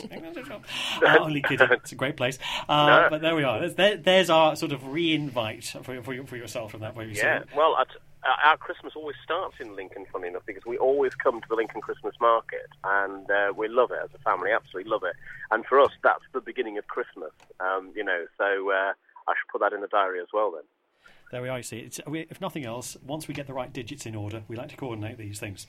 C: uh, only kidding. It's a great place. Uh,
K: No.
C: But there we are. There's, there, there's our sort of re-invite for, for, for yourself from that way.
K: Yeah, well, at, uh, our Christmas always starts in Lincoln, funny enough, because we always come to the Lincoln Christmas Market, and uh, we love it as a family, absolutely love it. And for us, that's the beginning of Christmas, um, you know, so uh, I should put that in the diary as well then.
C: There we are, you see. It's, we, if nothing else, once we get the right digits in order, we like to coordinate these things.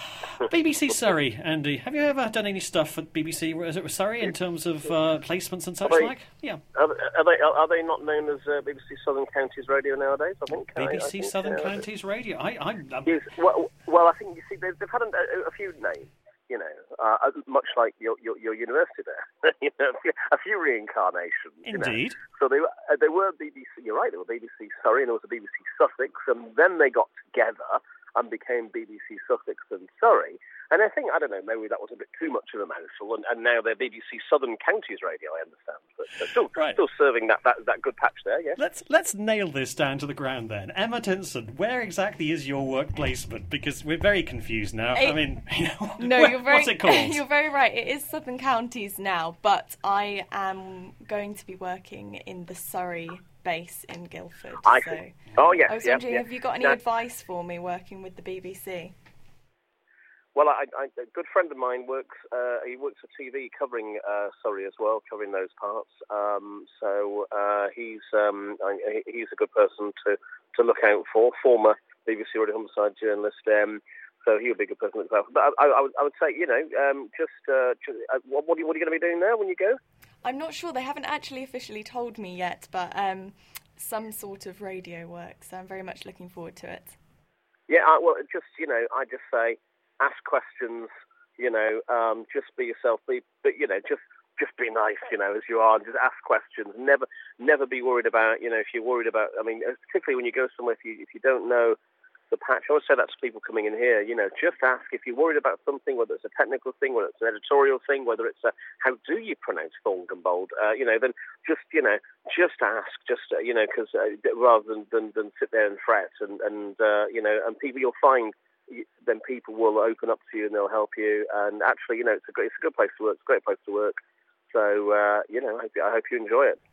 C: B B C Surrey, Andy. Have you ever done any stuff at B B C is it Surrey in terms of uh, placements and such
K: Are they-
C: like? Yeah.
K: Are, are they are they not known as uh, B B C Southern Counties Radio nowadays? I think
C: B B
K: I- I
C: C
K: think,
C: Southern
K: uh,
C: Counties Radio. I, I, I'm,
K: Yes, well, well, I think you see they've, they've had a, a few names, you know, uh, much like your your, your university there, you know, a few, a few reincarnations. you know.
C: Indeed.
K: So they were uh, they were B B C. You're right. They were B B C Surrey, and there was a B B C Sussex, and then they got together and became B B C Sussex and Surrey. And I think, I don't know, maybe that was a bit too much of a mouthful, and, and now they're B B C Southern Counties Radio, I understand. But they're still,
C: Right.
K: still serving that, that, that good patch there, yes.
C: Let's let's nail this down to the ground then. Emma Tinson, where exactly is your work placement? Because we're very confused now. I
A: It-
C: mean, you know,
A: No,
C: where-
A: you're very,
C: what's it called?
A: you're very right. It is Southern Counties now, but I am going to be working in the Surrey base in Guildford.
K: I
A: so
K: see. Oh, yes,
A: I was
K: yeah,
A: wondering,
K: yeah.
A: have you got any
K: Now-
A: advice for me working with the B B C?
K: Well, I, I, a good friend of mine works. Uh, he works for T V, covering uh, Surrey as well, covering those parts. Um, so uh, he's um, I, he's a good person to, to look out for. Former B B C Radio Humberside journalist. Um, so he would be a good person to look out for. But I, I, would, I would say, you know, um, just, uh, just uh, what, what, are you, what are you going to be doing there when you go?
A: I'm not sure. They haven't actually officially told me yet, but um, some sort of radio work. So I'm very much looking forward to it.
K: Yeah, I, well, just you know, I just say. Ask questions, you know, um, just be yourself, be, but, you know, just just be nice, you know, as you are. Just ask questions. Never never be worried about, you know, if you're worried about, I mean, particularly when you go somewhere, if you, if you don't know the patch, I always say that to people coming in here, you know, just ask. If you're worried about something, whether it's a technical thing, whether it's an editorial thing, whether it's a, how do you pronounce Thorngambold, uh, you know, then just, you know, just ask, just, uh, you know, because uh, rather than, than, than sit there and fret and, and uh, you know, and people you'll find, then people will open up to you and they'll help you. And actually, you know, it's a great, it's a good place to work. It's a great place to work. So, uh, you know, I hope, I hope you enjoy it.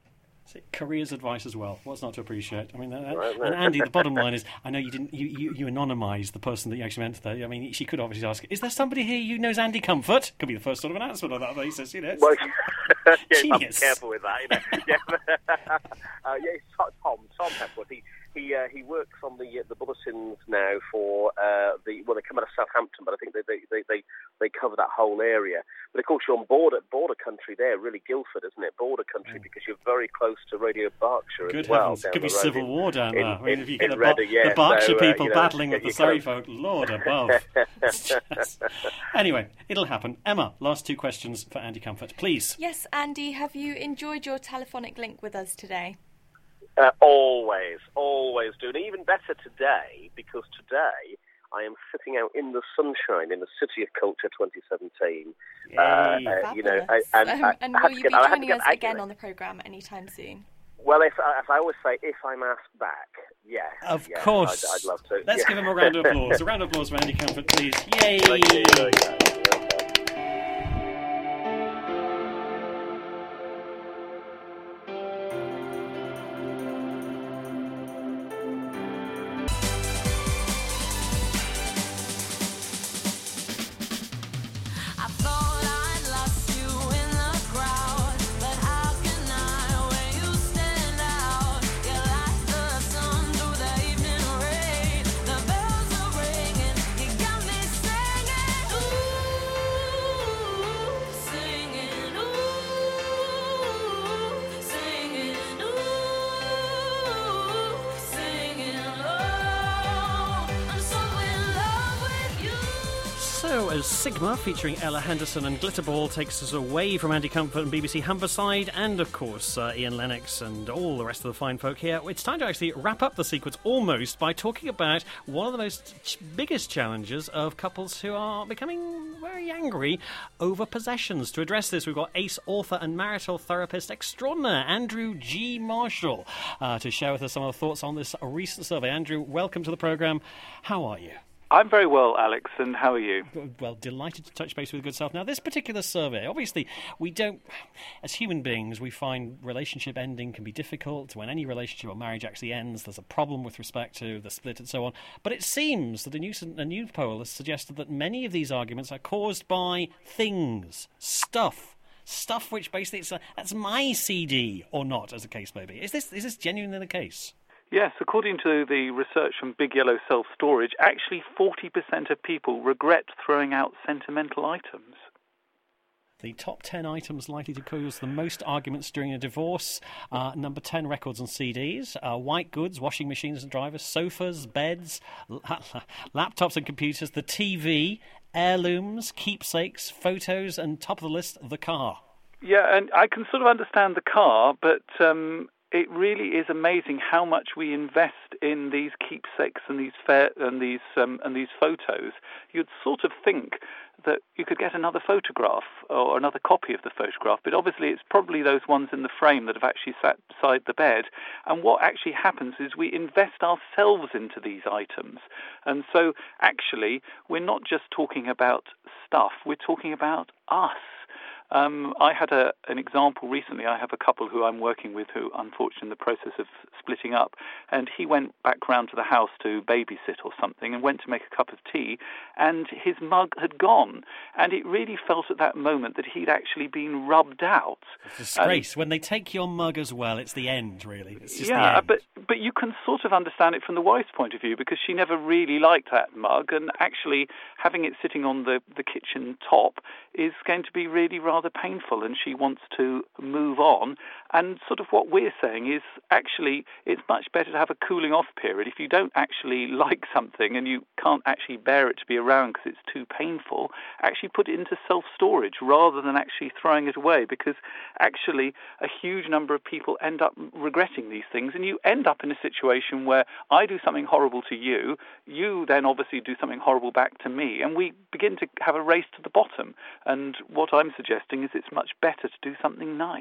C: Careers advice as well. What's not to appreciate? I mean, that,
K: Right,
C: and Andy, the bottom line is, I know you didn't, you, you, you anonymised the person that you actually meant there. I mean, she could obviously ask, "Is there somebody here who knows Andy Comfort?" Could be the first sort of announcement on that basis, you know.
K: Well, yeah, you must be
C: Genius.
K: careful with that. You know. yeah, uh, yeah, it's Tom, Tom Pepwood. He he uh, he works on the uh, the bulletins now for uh, the well, they come out of Southampton, but I think they they, they they they cover that whole area. But of course, you're on border border country there, really Guildford, isn't it? Border country, because you're very close to Radio Berkshire
C: Good
K: as well.
C: heavens,
K: down
C: could be
K: the road
C: civil
K: in,
C: war down
K: in,
C: there. I mean,
K: in,
C: if you get
K: in
C: the, Bar-
K: Reading, yeah.
C: the Berkshire
K: so, uh,
C: people
K: you know,
C: battling with
K: you
C: the Surrey
K: kind of-
C: folk, Lord above. It's just- Anyway, it'll happen. Emma, last two questions for Andy Comfort, please.
A: Yes, Andy, have you enjoyed your telephonic link with us today?
K: Uh, always, always do. And even better today, because today I am sitting out in the sunshine in the City of Culture twenty seventeen. Uh, uh, you know, I, and,
A: um,
K: I,
A: and
K: I had
A: will
K: to
A: you
K: get-
A: be
K: I had to
A: joining
K: get
A: us
K: back
A: again
K: in
A: on the programme anytime soon?
K: Well, if, as I always say, if I'm asked back, yeah.
C: Of
K: yeah,
C: course.
K: I'd, I'd love to.
C: Let's
K: yeah.
C: give him a round of applause. A round of applause for Andy Comfort, please. Yay!
K: Thank you, thank you.
G: I thought I'd lost you in the crowd, but how can I when you stand out? You're like the sun through the evening rain. The bells are ringing, you got me singing, ooh, singing, ooh, singing, ooh, singing, oh, I'm so in love with you.
C: So, as Sigma, featuring Ella Henderson and Glitterball, takes us away from Andy Comfort and B B C Humberside, and of course uh, Ian Lennox and all the rest of the fine folk here, it's time to actually wrap up the sequence almost by talking about one of the most ch- biggest challenges of couples who are becoming very angry over possessions. To address this, we've got ace author and marital therapist extraordinaire Andrew G. Marshall uh, to share with us some of the thoughts on this recent survey. Andrew, welcome to the programme. How are you?
L: I'm very well, Alex, and how are you?
C: Well, delighted to touch base with good self. Now, this particular survey, obviously, we don't, as human beings, we find relationship ending can be difficult. When any relationship or marriage actually ends, there's a problem with respect to the split and so on. But it seems that a new, a new poll has suggested that many of these arguments are caused by things, stuff. Stuff which basically, it's a, that's my C D or not, as the case may be. Is this, is this genuinely the case?
L: Yes, according to the research from Big Yellow Self Storage, actually forty percent of people regret throwing out sentimental items.
C: The top ten items likely to cause the most arguments during a divorce. Uh, number ten, records and C Ds. Uh, white goods, washing machines and drivers, sofas, beds, la- laptops and computers, the T V, heirlooms, keepsakes, photos, and top of the list, the car.
L: Yeah, and I can sort of understand the car, but um, it really is amazing how much we invest in these keepsakes and these fair, and these um, and these photos. You'd sort of think that you could get another photograph or another copy of the photograph, but obviously it's probably those ones in the frame that have actually sat beside the bed. And what actually happens is we invest ourselves into these items. And so actually we're not just talking about stuff, we're talking about us. Um, I had a, an example recently. I have a couple who I'm working with who, unfortunately, in the process of splitting up, and he went back round to the house to babysit or something and went to make a cup of tea, and his mug had gone. And it really felt at that moment that he'd actually been rubbed out.
C: It's a disgrace. Um, when they take your mug as well, it's the end, really. It's just
L: yeah,
C: the end.
L: but but you can sort of understand it from the wife's point of view, because she never really liked that mug, and actually having it sitting on the, the kitchen top is going to be really rather painful, and she wants to move on. And sort of what we're saying is actually it's much better to have a cooling off period. If you don't actually like something and you can't actually bear it to be around because it's too painful, actually put it into self-storage rather than actually throwing it away, because actually a huge number of people end up regretting these things, and you end up in a situation where I do something horrible to you, you then obviously do something horrible back to me, and we begin to have a race to the bottom. And what I'm suggesting is it's much better to do something nice.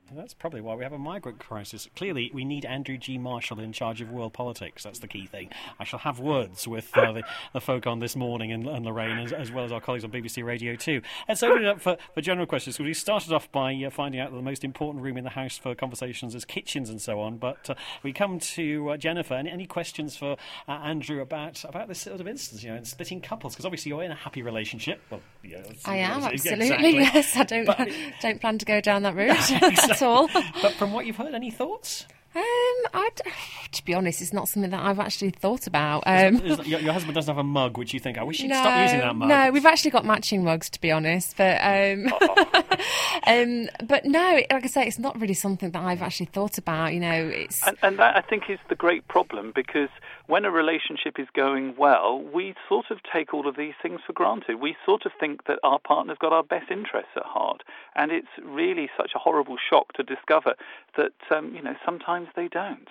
C: And that's probably why we have a migrant crisis. Clearly, we need Andrew G. Marshall in charge of world politics. That's the key thing. I shall have words with uh, the, the folk on This Morning and, and Lorraine, as, as well as our colleagues on B B C Radio two. Let's open it up for, for general questions. We started off by uh, finding out that the most important room in the house for conversations is kitchens and so on. But uh, we come to uh, Jennifer. Any, any questions for uh, Andrew about about this sort of instance, you know, in splitting couples? Because obviously you're in a happy relationship. Well, yeah,
E: I am, absolutely.
C: Exactly.
E: Yes, I don't
C: But-
E: don't plan to go down that route at all.
C: But from what you've heard, any thoughts?
E: Um, I'd, to be honest, it's not something that I've actually thought about. Um,
C: Is that- your, your husband doesn't have a mug, which you think, I wish he'd
E: no,
C: stop using that mug.
E: no, we've actually got matching mugs, to be honest. But um, um, but no, like I say, it's not really something that I've actually thought about. You know, it's
L: And, and that, I think, is the great problem, because when a relationship is going well, we sort of take all of these things for granted. We sort of think that our partner's got our best interests at heart, and it's really such a horrible shock to discover that, um, you know, sometimes they don't.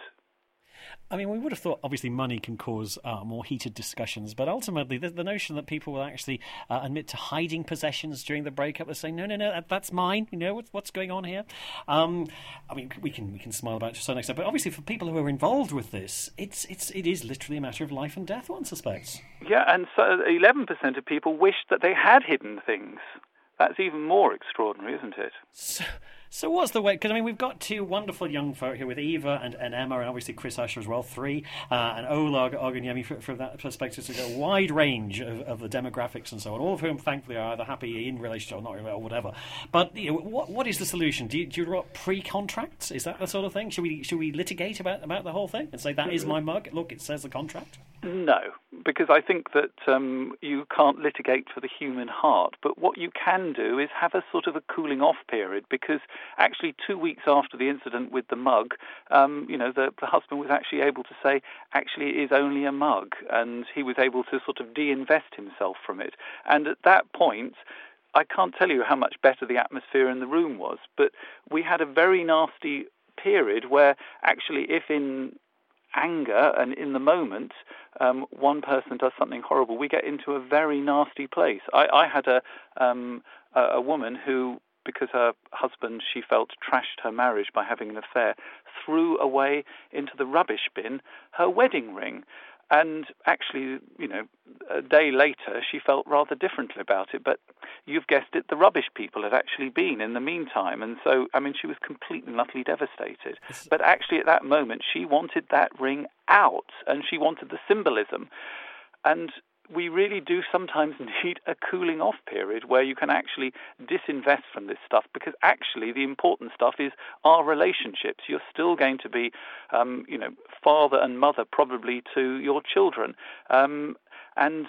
C: I mean, we would have thought, obviously, money can cause uh, more heated discussions, but ultimately, the, the notion that people will actually uh, admit to hiding possessions during the breakup, they're saying, no, no, no, that, that's mine, you know, what's, what's going on here? Um, I mean, we can we can smile about it to a certain extent, but obviously, for people who are involved with this, it's it's it is literally a matter of life and death, one suspects.
L: Yeah, and so eleven percent of people wished that they had hidden things. That's even more extraordinary, isn't it?
C: So, so what's the way? Because, I mean, we've got two wonderful young folk here with Eva and, and Emma, and obviously Chris Usher as well, three, uh, and Ola Oganyemi from, from that perspective. So a wide range of, of the demographics and so on, all of whom, thankfully, are either happy in relationship or not, or whatever. But you know, what what is the solution? Do you, do you draw up pre-contracts? Is that the sort of thing? Should we should we litigate about, about the whole thing and say, that is my mug? Look, it says the contract.
L: No, because I think that um, you can't litigate for the human heart. But what you can do is have a sort of a cooling off period, because actually two weeks after the incident with the mug, um, you know, the, the husband was actually able to say, actually, it is only a mug, and he was able to sort of de-invest himself from it. And at that point, I can't tell you how much better the atmosphere in the room was, but we had a very nasty period where actually, if in anger and in the moment um, one person does something horrible, we get into a very nasty place. I, I had a, um, a a woman who, because her husband, she felt, trashed her marriage by having an affair, threw away into the rubbish bin her wedding ring. And actually, you know, a day later, she felt rather differently about it. But you've guessed it, the rubbish people had actually been in the meantime. And so, I mean, she was completely and utterly devastated. But actually, at that moment, she wanted that ring out, and she wanted the symbolism. And we really do sometimes need a cooling off period where you can actually disinvest from this stuff, because actually the important stuff is our relationships. You're still going to be, um, you know, father and mother probably to your children. Um, and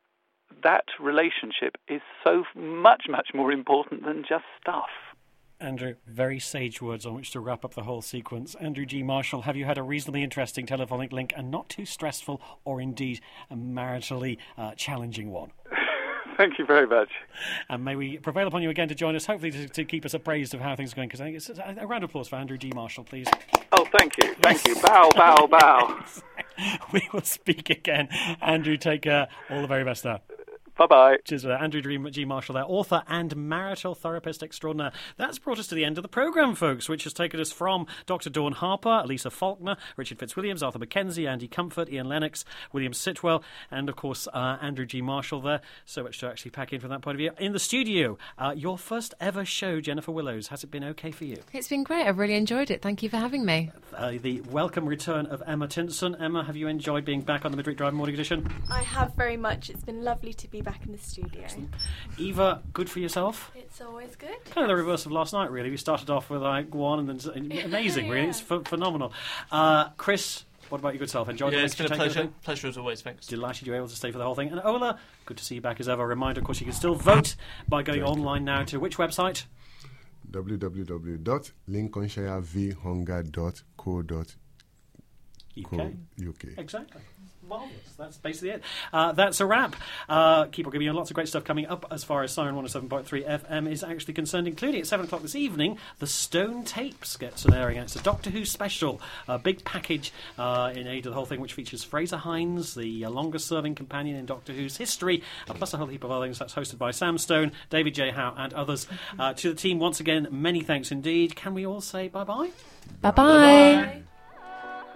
L: that relationship is so much, much more important than just stuff.
C: Andrew, very sage words on which to wrap up the whole sequence. Andrew G. Marshall, have you had a reasonably interesting telephonic link, and not too stressful or indeed a maritally uh, challenging one?
L: Thank you very much.
C: And may we prevail upon you again to join us, hopefully to, to keep us appraised of how things are going, because I think it's a, a round of applause for Andrew G. Marshall, please.
L: Oh, thank you. Thank you. Bow, bow, bow.
C: We will speak again. Andrew, take care. All the very best now.
L: Bye-bye.
C: Cheers for that. Andrew G. Marshall there, author and marital therapist extraordinaire. That's brought us to the end of the programme, folks, which has taken us from Doctor Dawn Harper, Lisa Faulkner, Richard Fitzwilliams, Arthur Mackenzie, Andy Comfort, Ian Lennox, William Sitwell, and, of course, uh, Andrew G. Marshall there. So much to actually pack in from that point of view. In the studio, uh, your first ever show, Jennifer Willows. Has it been okay for you?
E: it's been great. I've really enjoyed it. Thank you for having me.
C: Uh, the welcome return of Emma Tinson. Emma, have you enjoyed being back on the Midweek Drive Morning Edition?
A: I have very much. It's been lovely to be back in the studio.
C: Eva, good for yourself?
A: It's always good.
C: Kind of the reverse of last night, really. We started off with like one, and then amazing, really.
A: Yeah.
C: It's ph- phenomenal. Uh, Chris, what about your good self? Enjoyed
D: Yeah,
C: it?
D: it's been a pleasure. Pleasure as always, thanks.
C: Delighted you were able to stay for the whole thing. And Ola, good to see you back as ever. A reminder, of course, you can still vote by going online now to which website?
H: w w w dot lincolnshire v hunger dot co dot
C: U K.
H: called U K.
C: Exactly. Marvellous. That's basically it. Uh, that's a wrap. Uh, keep on giving you lots of great stuff coming up as far as Siren one oh seven point three F M is actually concerned, including at seven o'clock this evening, the Stone Tapes gets an airing. It's a Doctor Who special, a big package uh, in aid of the whole thing, which features Fraser Hines, the uh, longest-serving companion in Doctor Who's history, uh, plus a whole heap of other things. That's hosted by Sam Stone, David J. Howe, and others. Uh, to the team, once again, many thanks indeed. Can we all say bye-bye?
E: Bye-bye.
C: Bye-bye.